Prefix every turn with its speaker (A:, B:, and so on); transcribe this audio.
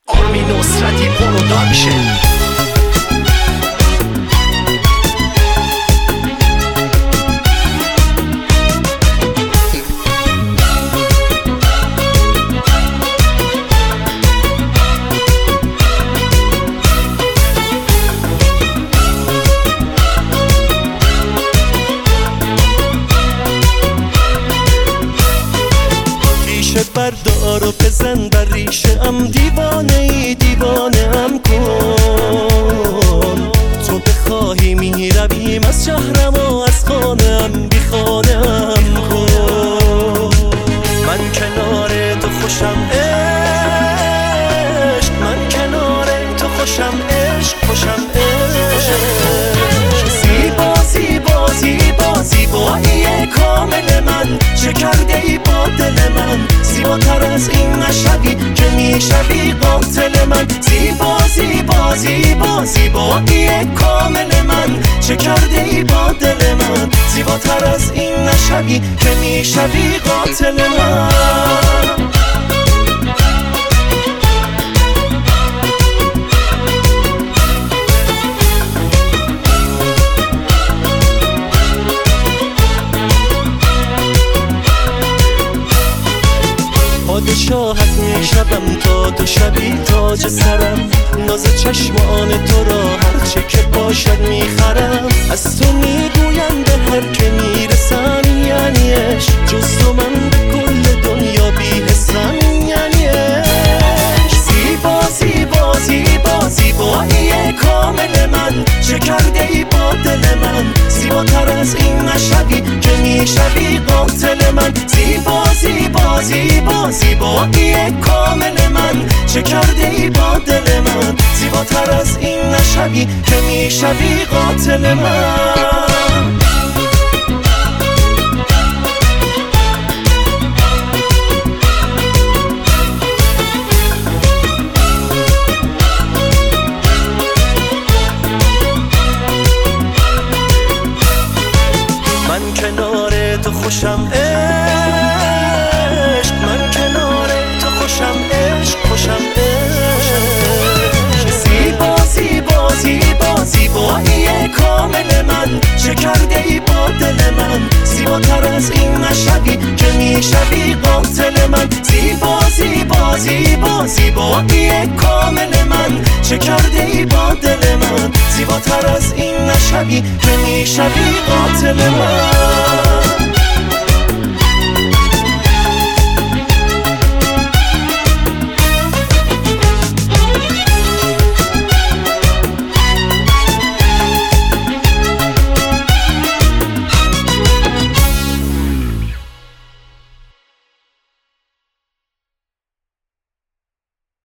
A: آرمین نصرتی پروداکشن.
B: بردار و بزن بر ریشه ام، دیوانه ای دیوانه ام کن. تو بخواهی میرویم از شهرم و از خانم بی خانم کن. من کنار تو خوشم عشق، من کنار تو خوشم عشق، خوشم عشق. زیبا زیبا زیبا زیبایی کامل من، چه کرده ای با دل من؟ زیباتر از این نشوی که میشوی قاتل من. زیبا زیبا زیبا زیبایی کامل من، چه کرده ای با دل من؟ زیباتر از این نشوی که میشوی قاتل من. پادشاهت میشوم تا تو شبی تاج سرم، ناز چشمان تو را هرچه که باشد میخرم. از تو میگویم به هر که میرسم یعنی عشق، جز تو من به کل دنیا بی‌حسم یعنی عشق. زیبا زیبا زیبا زیبایی کامل من، چه کرده ای با دل من؟ زیباتر از این نشوی که میشوی قاتل من. زیبا زیبا زیبا زیبایی کامل من، چه کرده ای با دل من؟ زیباتر از این نشوی که میشوی قاتل من. من کنار تو خوشم عشق، من کنار تو خوشم عشق، خوشم عشق. زیبا زیبا زیبا زیبایی کامل من، چه کرده ای با دل من؟ زیباتر از این نشوی که میشوی قاتل من. زیبا زیبا زیبا زیبایی کامل من، چه کرده ای با دل من؟ زیباتر از این نشوی که میشوی قاتل من.